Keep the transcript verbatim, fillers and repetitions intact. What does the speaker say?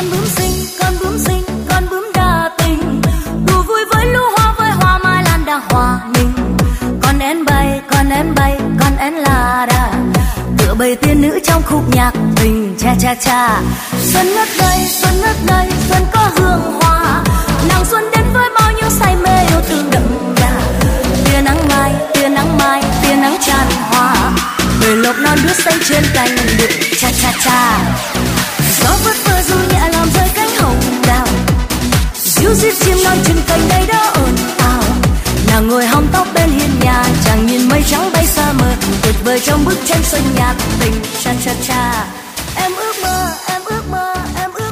con bướm xinh, con bướm xinh, con bướm đa tình, đùa vui với lũ hoa với hoa mai lan đa hòa mình. Con én bay, con én bay, con én là đà, tựa bầy tiên nữ trong khúc nhạc tình cha cha cha. Xuân ngất đây, xuân ngất đây, xuân có hương hoa, nàng xuân đến với bao nhiêu say mê yêu thương đậm đà. Tia nắng mai, tia nắng mai, tia nắng tràn hoa, bầy lộc non đứt xanh trên cành đựng cha cha cha. Gió vất vơ du nhẹ làm rơi cánh hồng đào, ríu rít chim non trên cành đây đó ồn ào. Nàng ngồi hong tóc bên hiên nhà, chàng nhìn mây trắng bay xa mờ, tuyệt vời trong bức tranh xuân nhạt tình cha cha cha.